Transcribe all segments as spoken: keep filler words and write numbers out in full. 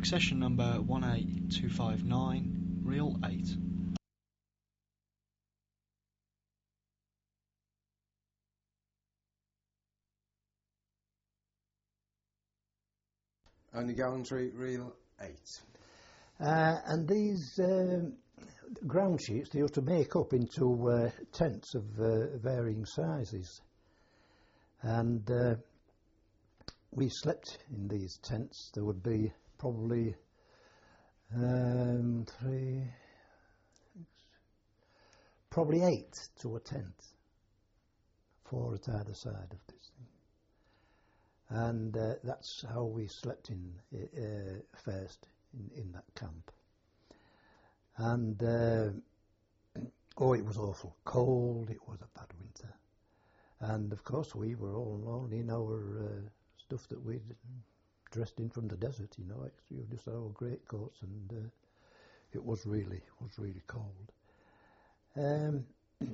Accession number one eight two five nine, reel eight. Only gallantry, reel eight. Uh, and these um, ground sheets they used to make up into uh, tents of uh, varying sizes, and uh, we slept in these tents. There would be probably um, three, six, probably eight to a tent, four at either side of this thing. And uh, that's how we slept in uh, first in, in that camp. And uh, oh, it was awful cold. It was a bad winter, and of course we were all alone in our uh, stuff that we'd dressed in from the desert. You know, you just had our greatcoats, and uh, it was really was really cold. Um,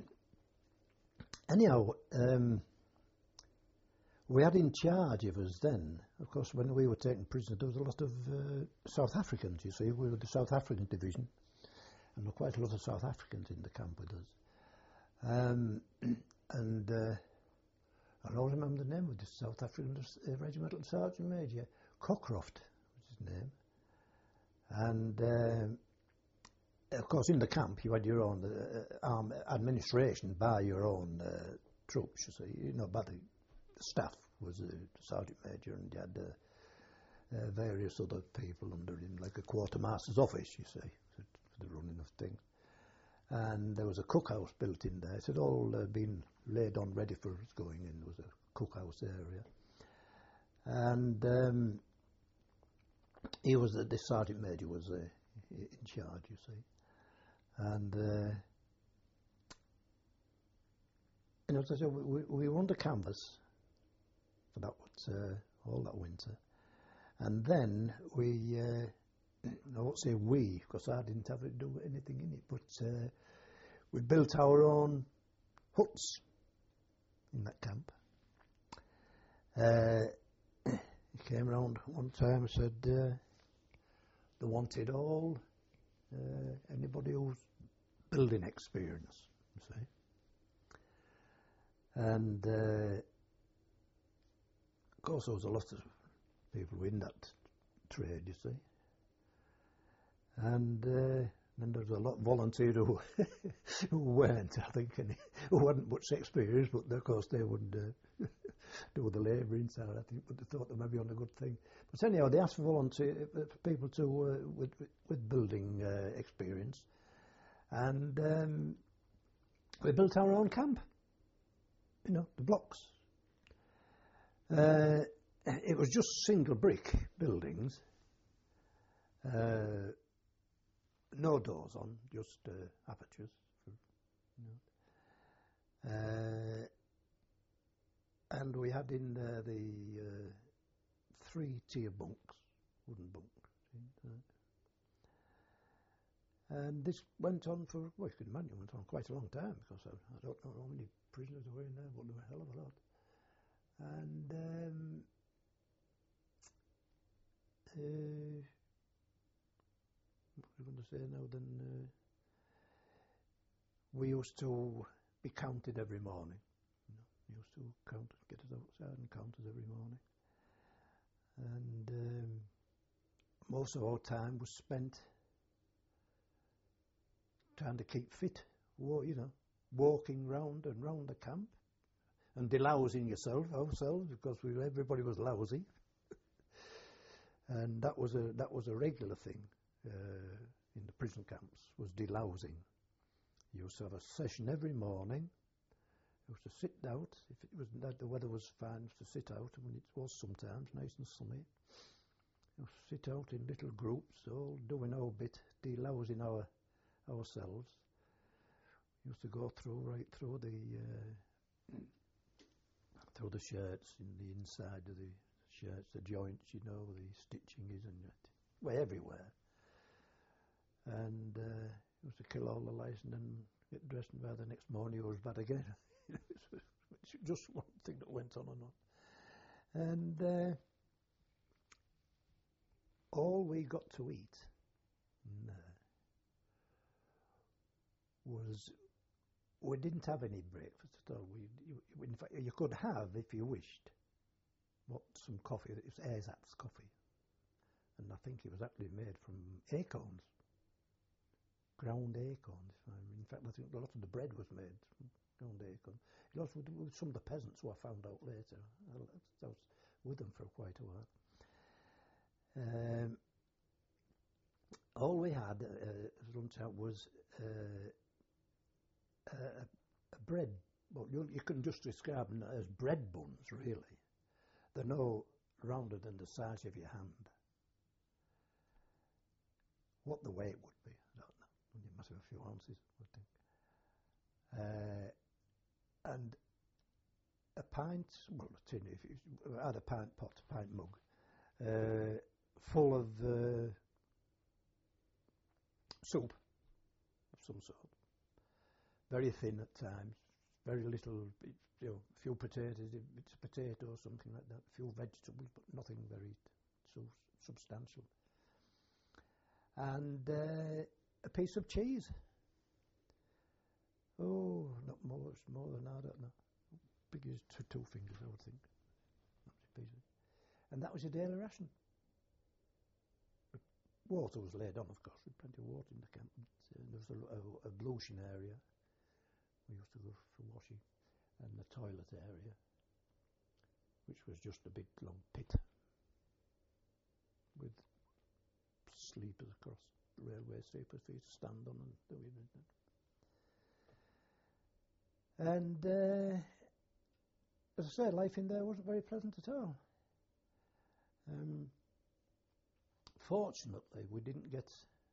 anyhow. Um, We had in charge of us then, of course, when we were taken prisoner, there was a lot of uh, South Africans, you see. We were the South African division, and there were quite a lot of South Africans in the camp with us. Um, and uh, I don't remember the name of this South African uh, regimental sergeant major, Cockcroft was his name. And uh, of course, in the camp, you had your own uh, arm administration by your own uh, troops, you see, you know, by the staff was a sergeant major, and you had uh, uh, various other people under him, like a quartermaster's office, you see, for the running of things. And there was a cookhouse built in there. It had all uh, been laid on ready for us going in. There was a cookhouse area. And um, he was, uh, this sergeant major was uh, in charge, you see. And, uh, you know, as I said, we, we were under canvas for that, uh, all that winter. And then we, uh, I won't say we, because I didn't have to do anything in it, but uh, we built our own huts in that camp. Uh, he came round one time and said uh, they wanted all, uh, anybody who's building experience, you see. And uh, of course there was a lot of people in that trade, you see. And uh, then there was a lot volunteered who, who weren't, I think, and who hadn't much experience, but of course they would uh, do the labouring side, I think, but they thought they might be on a good thing. But anyhow, they asked for volunteer for people to uh, with with building uh, experience, and um, we built our own camp. You know, the blocks. Uh, it was just single brick buildings. Uh, no doors on, just uh, apertures. For, you know. uh, and we had in there the uh, three tier bunks, wooden bunks. And this went on for, well, you can imagine, it went on quite a long time, because I, I don't know how many prisoners were in there, but there were a hell of a lot. And um, uh, what was I going to say now then? Uh, we used to be counted every morning. You know, we used to count, get us outside and count us every morning. And um, most of our time was spent trying to keep fit, you know, walking round and round the camp and delousing yourself, ourselves, because we, everybody was lousy. And that was a that was a regular thing uh, in the prison camps, was delousing. You used to have a session every morning. You used to sit out, if it was that the weather was fine, you used to sit out, and when it was sometimes nice and sunny, you used to sit out in little groups, all doing our bit, delousing our ourselves. We used to go through, right through the uh, through the shirts, in the inside of the shirts, the joints, you know, the stitching is, and well, everywhere. And uh, used to kill all the lice and then get dressed, and by the next morning it was bad again. It's just one thing that went on and on. And uh, all we got to eat no, was we didn't have any breakfast at all. We, you, in fact, you could have, if you wished, what some coffee. It was Azath's coffee, and I think it was actually made from acorns, ground acorns. In fact, I think a lot of the bread was made from ground acorns. It was with, with some of the peasants who I found out later. I was with them for quite a while. Um, all we had uh, at lunchtime was uh, a, a bread. Well, you, you can just describe them as bread buns, really. They're no rounder than the size of your hand. What the weight would be, I don't know. It must have a few ounces, I think. Uh, and a pint, well, a tin, if you had a pint pot, a pint mug, uh, full of uh, soup of some sort. Very thin at times, very little, you know, a few potatoes, if it's a potato or something like that, a few vegetables, but nothing very so substantial. And uh, a piece of cheese. Oh, not more, more than that, I don't know. Big as two, two fingers, I would think. And that was your daily ration. Water was laid on, of course, with plenty of water in the camp. But, uh, there was a, a, a ablution area. We used to go for washing, and the toilet area, which was just a big long pit with sleepers across, railway sleepers for you to stand on and do it. And uh, as I said, life in there wasn't very pleasant at all. Um, fortunately, we didn't get.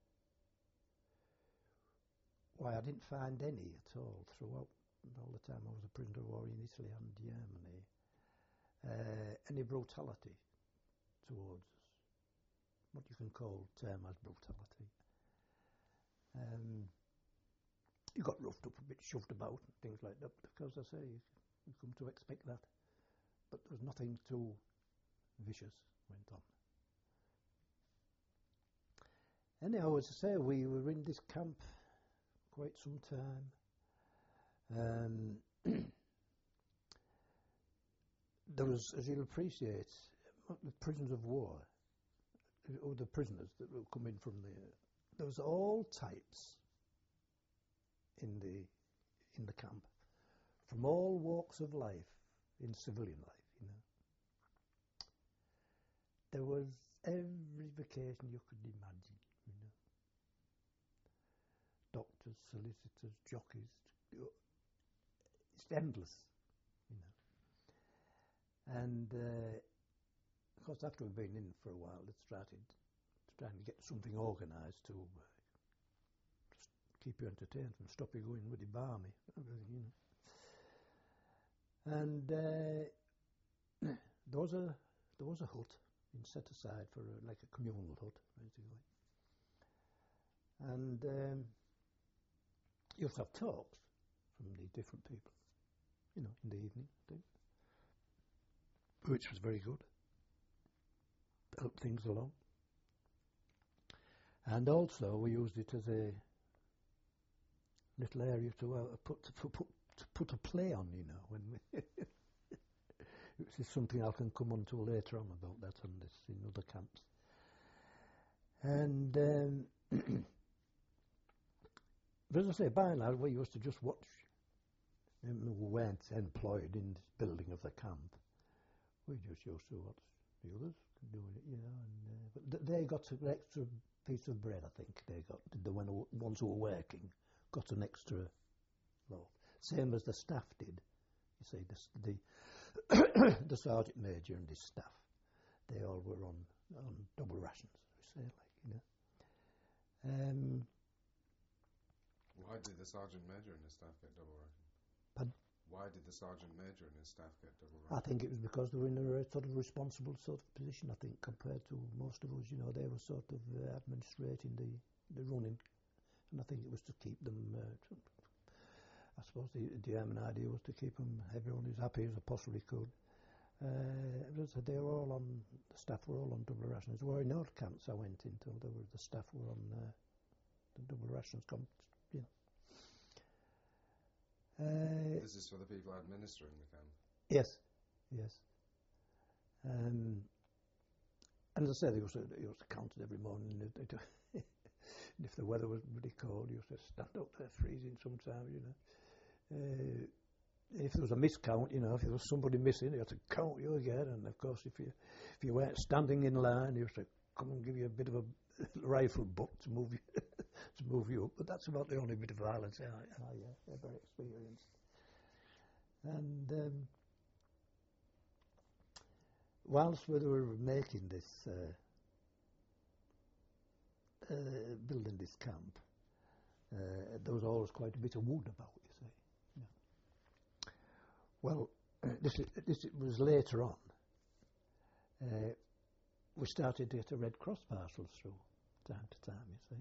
Why, I didn't find any at all throughout all the time I was a prisoner of war in Italy and Germany. Uh, any brutality towards us, what you can call term as brutality. Um, you got roughed up a bit, shoved about and things like that, but of course I say, you, you come to expect that. But there was nothing too vicious went on. Anyhow, as I say, we were in this camp quite some time. Um, there was, as you'll appreciate, the prisoners of war, or the prisoners that were coming from the, there was all types in the in the camp, from all walks of life, in civilian life, you know. There was every vocation you could imagine, you know. Doctors, solicitors, jockeys, it's endless, you know. And uh, of course, after we've been in for a while, it started trying to get something organised to uh, just keep you entertained and stop you going with the barmy, you know. And uh, there was a there was a hut been set aside for a, like a communal hut, basically. And um, you used to have talks from the different people, you know, in the evening, I think, which was very good. Helped things along. And also we used it as a little area to uh, put, to put to put a play on, you know, when we which is something I can come on to later on about that on this in other camps. And um, but as I say, by and large, we used to just watch. We weren't employed in the building of the camp. We just used to watch the others doing it, you know. And uh, but th- they got an extra piece of bread, I think. They got the ones who were working got an extra loaf, same as the staff did. You see, the the, the sergeant major and his staff, they all were on on double rations. We say, like, you know. Um, Why did the sergeant major and his staff get double rations? Pardon? Why did the sergeant major and his staff get double rations? I think it was because they were in a sort of responsible sort of position, I think, compared to most of us. You know, they were sort of uh, administrating the, the running, and I think it was to keep them, uh, I suppose the German idea was to keep them, everyone as happy as they possibly could. Uh, as I said, they were all on, the staff were all on double rations. There were in other camps I went into, there were, the staff were on uh, the double rations. Com- you know. uh, This is for the people administering the camp. yes, yes. Um, and as I said, they used to, they used to count it every morning. They, they and if the weather was really cold, you used to stand up there freezing sometimes, you know. Uh, if there was a miscount, you know, if there was somebody missing, you had to count you again. And of course, if you if you weren't standing in line, you used to come and give you a bit of a rifle butt to move you to move you up. But that's about the only bit of violence I, I uh, ever experienced. And um, whilst we were making this, uh, uh, building this camp, uh, there was always quite a bit of wood about, you see. Yeah. Well, uh, this, this was later on. Uh, we started to get the Red Cross parcels through time to time, you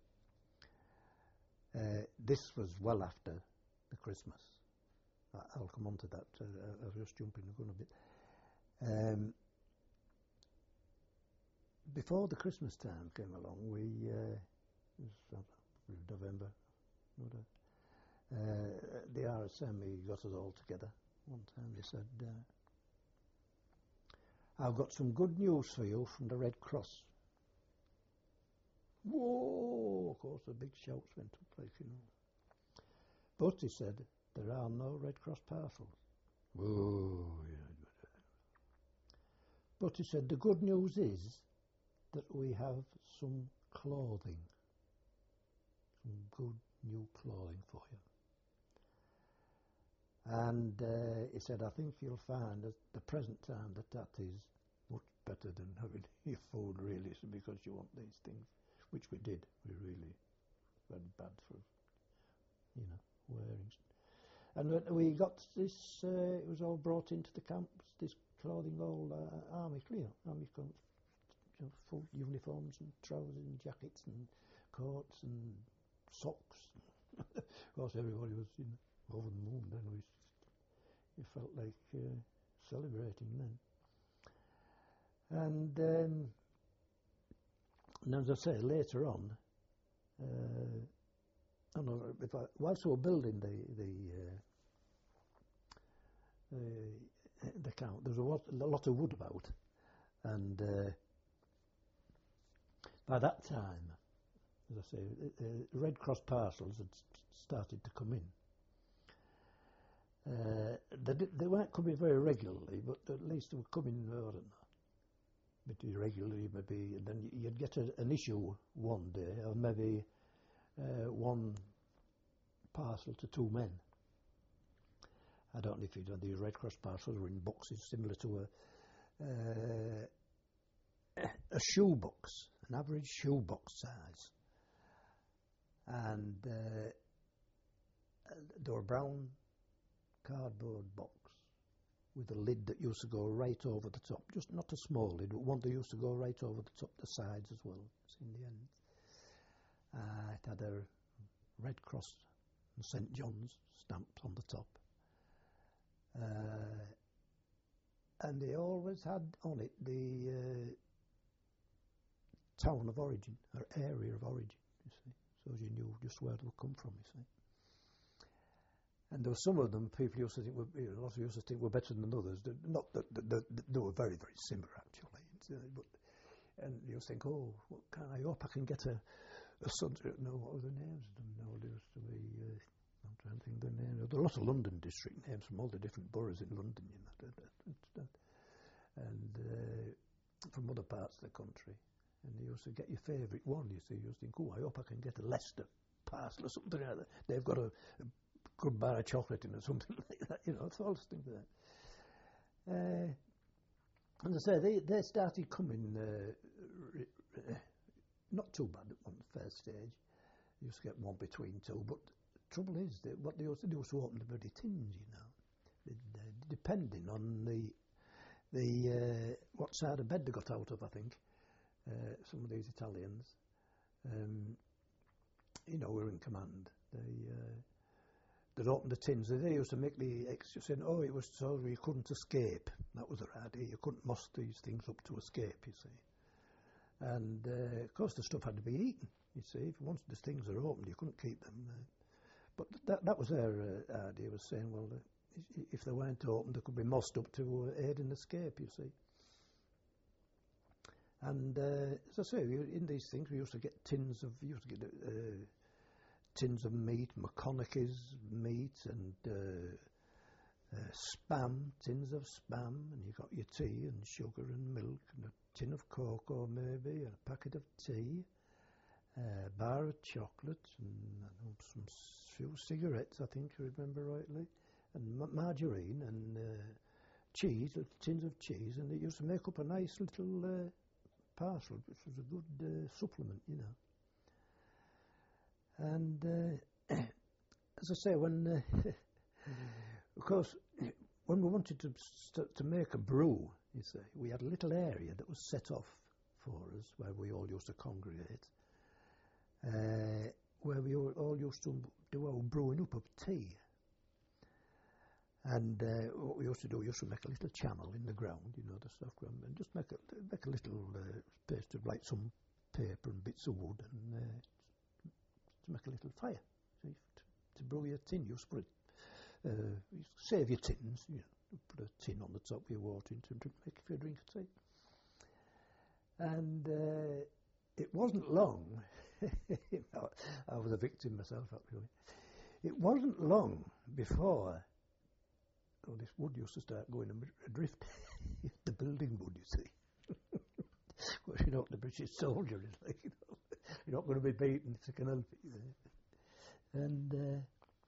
see. Uh, this was well after the Christmas. I, I'll come on to that. Uh, I was just jumping the gun a bit. Um, before the Christmas time came along, we, uh, it was November, uh, the R S M, he got us all together one time. He said, uh, I've got some good news for you from the Red Cross. Whoa! Of course, the big shouts went up, like, you know. But, he said, there are no Red Cross parcels. Whoa! Yeah. But, he said, the good news is that we have some clothing. Some good new clothing for you. And uh, he said, I think you'll find at the present time that that is much better than having your food, really, so because you want these things, which we did. We really went bad for, you know, wearing. And we got this, uh, it was all brought into the camps, this clothing, all uh, army clear, army com- you know, full uniforms and trousers and jackets and coats and socks. Of course, everybody was, you know, over the moon then. We, you felt like uh, celebrating then. And, um, and as I say, later on, uh, I don't know, if I, whilst we were building the the, uh, uh, the camp, there was a lot, a lot of wood about, and uh, by that time, as I say, uh, Red Cross parcels had started to come in. Uh, they, did, they weren't coming very regularly, but at least they were coming, I don't know, a bit irregularly maybe, and then you'd get a, an issue one day, or maybe uh, one parcel to two men. I don't know if you know, these Red Cross parcels were in boxes similar to a uh, a shoe box, an average shoe box size. And uh, they were brown cardboard box with a lid that used to go right over the top, just not a small lid, but one that used to go right over the top, the sides as well, in the end. Uh, it had a Red Cross and Saint John's stamped on the top. Uh, and they always had on it the uh, town of origin, or area of origin, you see, so you knew just where they would come from, you see. And there were some of them people used to think were, you know, a lot of used to think were better than others. Not that they, they were very, very similar actually. But and you think, oh, what can I hope I can get a, a son? No, what were the names of them? No, there used to be. Uh, I'm trying to think of the names. There are lots of London district names from all the different boroughs in London, you know, and uh, from other parts of the country. And you used to get your favourite one. You see, you used to think, oh, I hope I can get a Leicester parcel or something like that. They've got a, a good bar of chocolate in or something like that, you know, it's all things like that. Uh, and I say, they, they started coming uh, re, re, not too bad on the first stage. You used to get one between two, but the trouble is that what they used to do was to open the bloody tins, you know, they, they, depending on the the uh, what side of bed they got out of, I think. Uh, some of these Italians, um, you know, were in command. They uh, they'd open the tins, and they used to make the extra saying, oh, it was so you couldn't escape. That was their idea. You couldn't muss these things up to escape, you see. And, uh, of course, the stuff had to be eaten, you see. If once the things are opened, you couldn't keep them. Uh, but that that was their uh, idea, was saying, well, uh, if they weren't opened, they could be mussed up to uh, aid in escape, you see. And, uh, as I say, in these things, we used to get tins of, we used to get uh, tins of meat, McConaughey's meat, and uh, uh, spam, tins of spam, and you got your tea and sugar and milk, and a tin of cocoa maybe, and a packet of tea, uh, a bar of chocolate, and I know, some s- few cigarettes, I think, I remember rightly, and ma- margarine, and uh, cheese, little tins of cheese, and it used to make up a nice little uh, parcel, which was a good uh, supplement, you know. And uh, as I say, when uh, of course, when we wanted to st- to make a brew, you see, we had a little area that was set off for us where we all used to congregate, uh, where we all, all used to do our brewing up of tea. And uh, what we used to do, we used to make a little channel in the ground, you know, the soft ground, and just make a make a little uh, space to like some paper and bits of wood, and uh, to make a little fire. So to, to brew your tin, you put it, uh, you save your tins, you know, put a tin on the top with your water into and make a drink of tea. And uh, it wasn't long. I was a victim myself, actually. It wasn't long before. Oh, this wood used to start going adrift. The building wood, you see. Because you're not the British soldier, it's like, you know, you're not going to be beaten if you can help it. You know. And uh,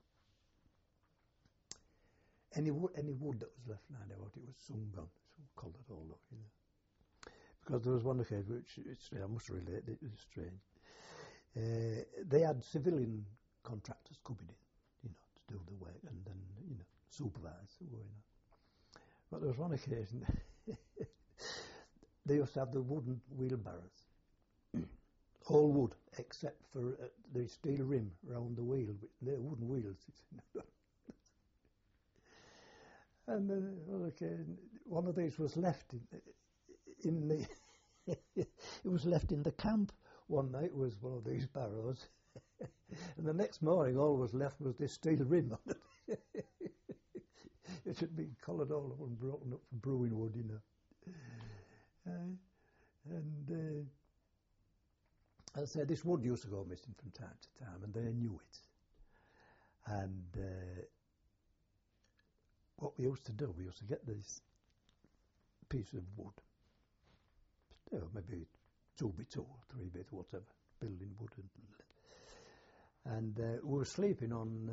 any, wo- any wood that was left lying about, it was soon gone. So coloured all up, you know. Because there was one occasion, which it's, I must relate, it was strange. Uh, they had civilian contractors coming in, you know, to do the work, and then, you know, supervise, you know. But there was one occasion, they used to have the wooden wheelbarrows, all wood, except for uh, the steel rim round the wheel, they're wooden wheels. And uh, one occasion, one of these was left in, in the, it was left in the camp. One night was one of these barrows, and the next morning all was left was this steel rim on it. It had been coloured all up and broken up for brewing wood, you know. Uh, and uh, as I said, this wood used to go missing from time to time, and they knew it. And uh, what we used to do, we used to get this piece of wood, you know, maybe two by two, three by two, whatever, building wood, and, and uh, we were sleeping on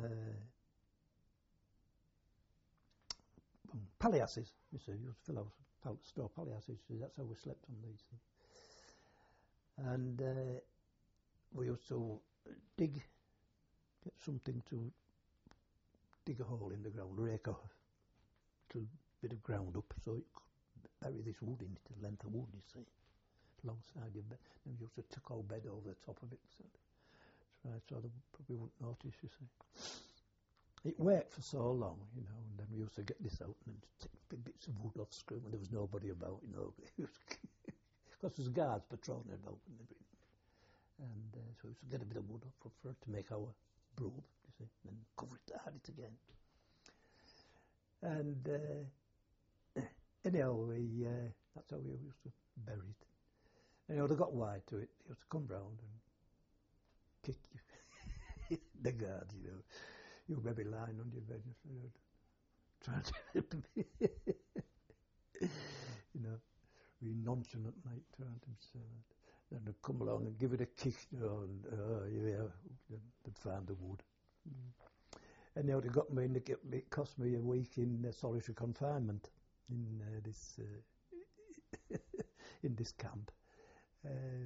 uh, palliasses, you see, you used to fill out pal- store palliasses, so that's how we slept on these things. And uh, we used to dig, get something to dig a hole in the ground, rake a little bit of ground up so it could bury this wood in it, the length of wood, you see, alongside your bed. Then we used to tuck our bed over the top of it, so, right, so they probably wouldn't notice, you see. It worked for so long, you know, and then we used to get this out and take big bits of wood off screw when there was nobody about, you know. Because there's guards patrolling about and everything. And uh, so we used to get a bit of wood off for, for it to make our brew, you see, and then cover it, add it again. And uh, anyhow, we, uh, that's how we used to bury it. Anyhow, they got wide to it. They used to come round and kick you. The guard, you know. You maybe lying on your bed, you know, trying to, you know, really nonchalant night, trying to say that. Then they'd come along and give it a kick, you know, and uh, yeah, they'd find the wood. Mm. Anyhow, they got me, and it, get me, it cost me a week in uh, solitary confinement in uh, this uh, in this camp. Uh,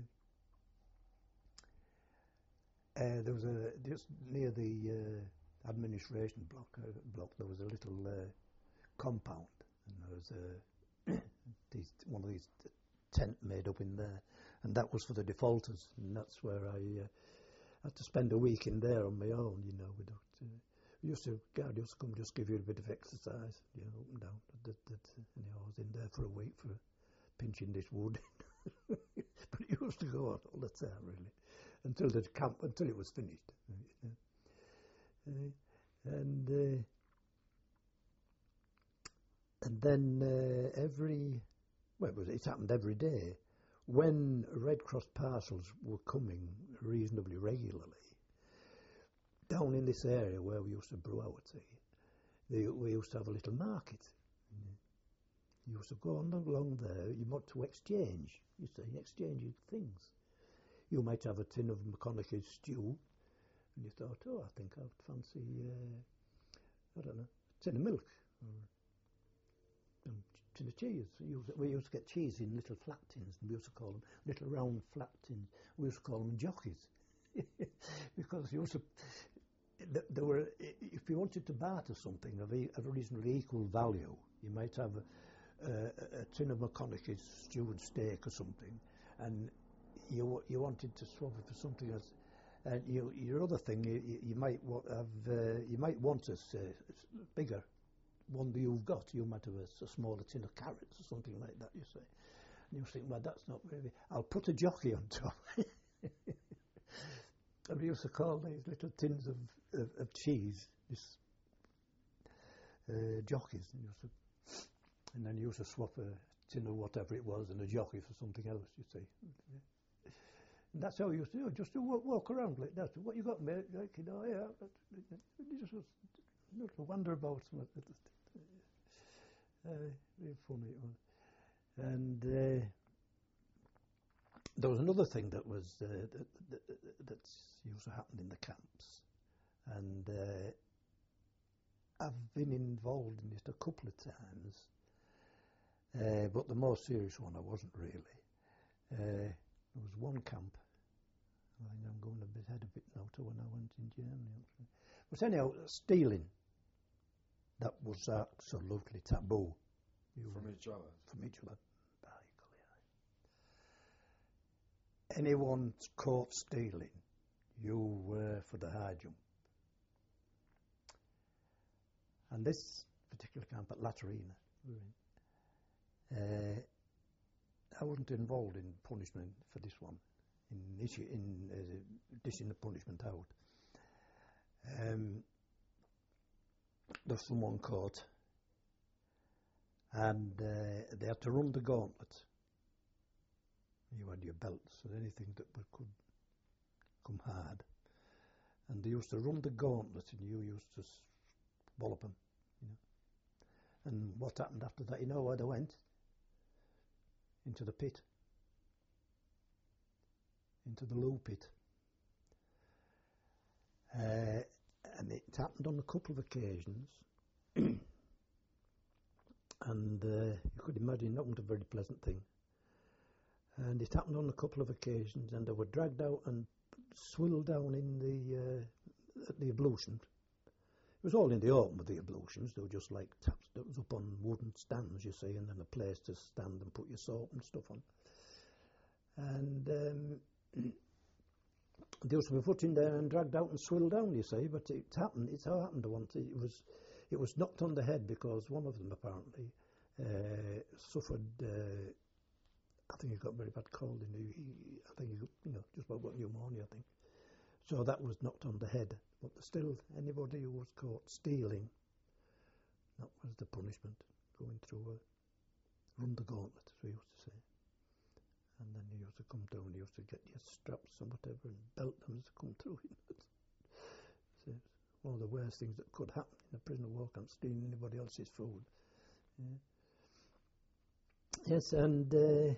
uh, there was a just near the uh, administration block. Uh, block there was a little uh, compound, and there was a these, one of these tent made up in there, and that was for the defaulters, and that's where I uh, had to spend a week in there on my own, you know, without. Uh, used to, God used to come just give you a bit of exercise, you know, up and down. That, that, and I was in there for a week for pinching this wood. But it used to go on all the time, really, until the camp, until it was finished. Uh, and uh, and then uh, every, well, it, was, it happened every day. When Red Cross parcels were coming reasonably regularly, down in this area where we used to brew our tea, they, we used to have a little market. You used to go on along there, you want to exchange, you see, exchanging things. You might have a tin of McConaughey's stew, and you thought, oh, I think I'd fancy, uh, I don't know, a tin of milk, or a tin of cheese. We used, we used to get cheese in little flat tins, and we used to call them little round flat tins. We used to call them jockeys. Because you also, there were, if you wanted to barter something of a, of a reasonably equal value, you might have a, a, a tin of McConaughey's stewed steak or something, and you you wanted to swap it for something else. And you, your other thing, you, you might have, uh, you might want a uh, bigger one that you've got. You might have a, a smaller tin of carrots or something like that. You say, and you think, well, that's not really. I'll put a jockey on top. And we used to call these little tins of, of, of cheese, this uh, jockeys, and, used to, and then you used to swap a tin of whatever it was and a jockey for something else, you see. And that's how we used to do it, just to walk, walk around like that. What you got, mate? Like, you know, yeah. It just was a little wander about. Uh, very funny it was. And uh, there was another thing that was uh, that, that, that used to happen in the camps, and uh, I've been involved in it a couple of times, uh, but the more serious one I wasn't really. Uh, there was one camp, I think I'm going a bit ahead of it now to when I went in Germany. But anyhow, stealing, that was absolutely taboo. You From each other? From each other. Anyone caught stealing, you were for the high jump. And this particular camp at Laterina, uh, I wasn't involved in punishment for this one, in, issue, in uh, dishing the punishment out. Um, there's someone caught, and uh, they had to run the gauntlet. You had your belts and anything that could come hard. And they used to run the gauntlet and you used to wallop them, you know. And what happened after that, you know where they went? Into the pit. Into the loo pit. Uh, and it happened on a couple of occasions. And uh, you could imagine that wasn't a very pleasant thing. And it happened on a couple of occasions, and they were dragged out and swilled down in the uh, at the ablution. It was all in the open with the ablutions. They were just like taps that was up on wooden stands, you see, and then a place to stand and put your soap and stuff on. And um, they used to be put in there and dragged out and swilled down, you see. But it happened. It's how it happened once. It was it was knocked on the head because one of them apparently uh, suffered. Uh, I think he got a very bad cold, and he, he, I think he, you know, just about got pneumonia, I think. So that was knocked on the head. But still, anybody who was caught stealing, that was the punishment, going through a, run the gauntlet, as we used to say. And then you used to come down, you used to get your straps and whatever, and belt them to come through it. So it's one of the worst things that could happen in a prisoner war camp, stealing anybody else's food. Yeah. Yes, and uh,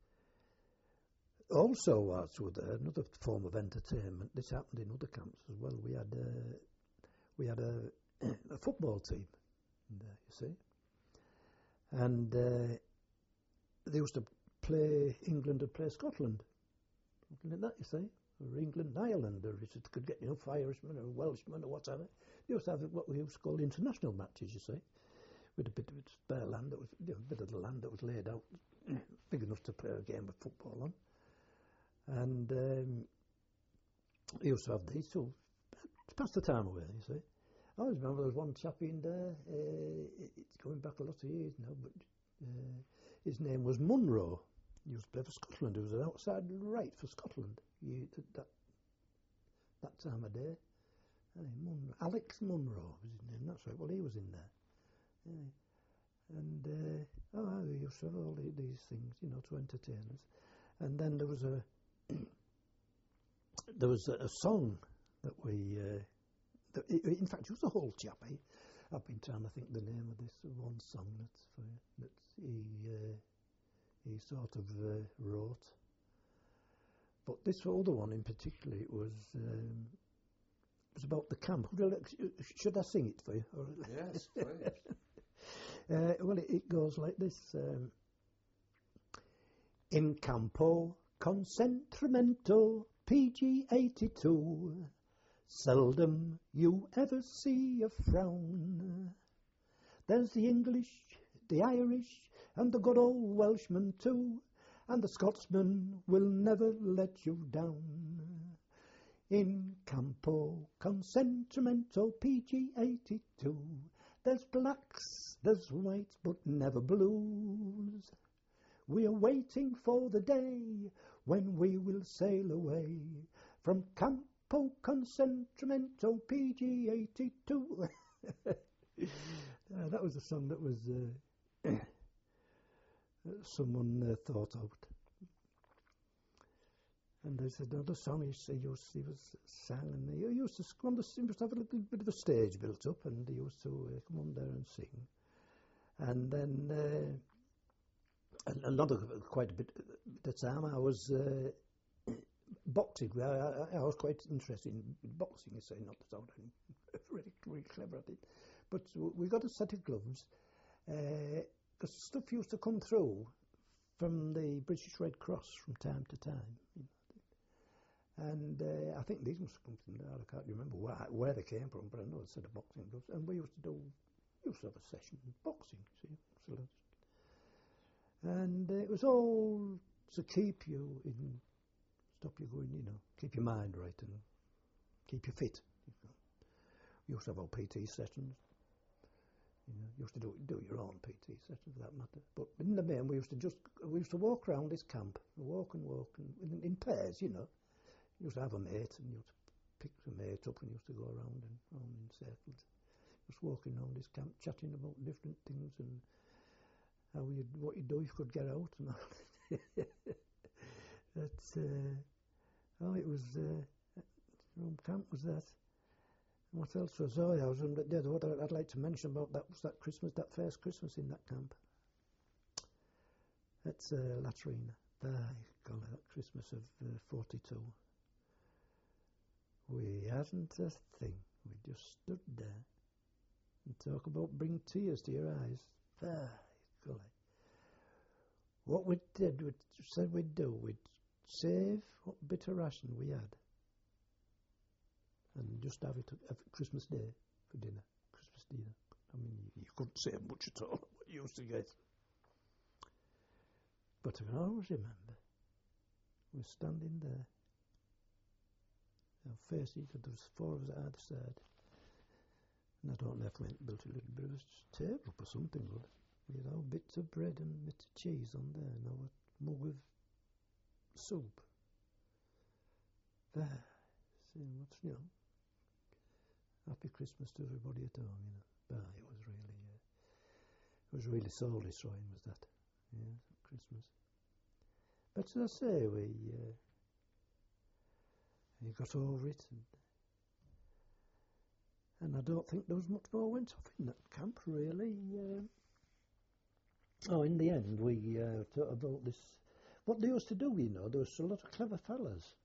also whilst we were there, another form of entertainment. This happened in other camps as well. We had uh, we had a, a football team in there, you see, and uh, they used to play England and play Scotland, something like that, you see, or England and Ireland, or if it could get enough Irishmen or Welshmen or whatever. They used to have what we used to call international matches, you see, with a bit of spare land that was, you know, a bit of the land that was laid out big enough to play a game of football on. And um, we used to have these to pass the time away, you see. I always remember there was one chap in there, uh, it's going back a lot of years now, but uh, his name was Munro. He used to play for Scotland. He was an outside right for Scotland he, that, that time of day. Hey, Munro. Alex Munro was his name, that's right. Well, he was in there. Yeah. And, uh, oh, we used to have all these things, you know, to entertain us. And then there was a, there was a, a song that we, uh, that, in fact, it was a whole chap. Eh? I've been trying to think the name of this one song that's for, that he, uh, he sort of uh, wrote. But this other one in particular, it was, um, it was about the camp. Should I sing it for you? Yes, please. Uh, well, it, it goes like this. Um, In campo concentramento P G eighty-two, seldom you ever see a frown. There's the English, the Irish, and the good old Welshman too, and the Scotsman will never let you down. In campo concentramento P G eighty-two, there's blacks, there's whites, but never blues. We are waiting for the day when we will sail away from Campo Concentramento P G eighty-two. uh, that was a song that was uh, someone uh, thought of. And they said, another song he, he, used, he was sang, and he used to come on the, he used to have a little bit of a stage built up, and he used to uh, come on there and sing. And then uh, another quite a bit at the time I was uh, boxing. I, I, I was quite interested in boxing. You say not that I'm really, really clever at it, but we got a set of gloves because uh, stuff used to come through from the British Red Cross from time to time. You know. And uh, I think these must have come from there. I can't remember where, where they came from, but I know a set of boxing gloves. And we used to do, we used to have a session of boxing, see. So and uh, it was all to keep you in, stop you going, you know, keep your mind right and keep you fit. You know. We used to have our P T sessions. You know, you used to do do your own P T sessions for that matter. But in the main, we used to just we used to walk around this camp, walk and walk, and in, in pairs, you know. You used to have a mate, and you used to pick the mate up, and you used to go around and around in circles, just walking around this camp, chatting about different things and how you what you do if you could get out and all. That's uh, oh, it was uh, home camp was that. What else was oh, yeah, I was on the other. What I'd like to mention about that was that Christmas, that first Christmas in that camp. That's uh, Latrina. By golly, that Christmas of uh, forty-two. We hadn't a thing. We just stood there and talk about bring tears to your eyes. By golly. What we did, we said we'd do, we'd save what bit of ration we had and just have it have it Christmas Day for dinner. Christmas dinner. I mean, you, you couldn't save much at all what you used to get. But I can always remember we were standing there. Our face each other, there was four of us at either side. And I don't know if we built a little bit of a table up or something, but we had our bits of bread and bits of cheese on there and our mug of soup. There. See what's, you know. Happy Christmas to everybody at home, you know. Ah, it was really, uh, it was really soul destroying, was that? Yeah, Christmas. But as I say, we, uh, we got over it, and, and I don't think there was much more went off in that camp, really. Uh, oh, in the end, we uh, thought about this. What they used to do, you know, there was a lot of clever fellas